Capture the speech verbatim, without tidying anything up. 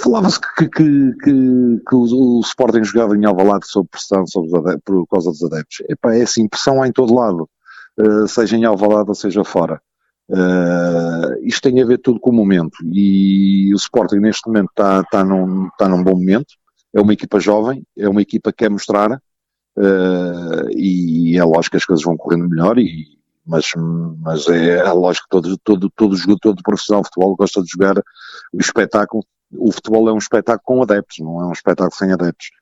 Falava-se que, que, que, que o, o Sporting jogava em Alvalade sob pressão sobre os adeptos, por causa dos adeptos. Epá, é assim, pressão há em todo lado, uh, seja em Alvalade ou seja fora. Uh, isto tem a ver tudo com o momento, e o Sporting neste momento está tá num, tá num bom momento. É uma equipa jovem, é uma equipa que quer mostrar, uh, e é lógico que as coisas vão correndo melhor, e, mas, mas é, é lógico que todo, todo, todo jogador, todo profissional de futebol gosta de jogar o espetáculo. O futebol é um espetáculo com adeptos, não é um espetáculo sem adeptos.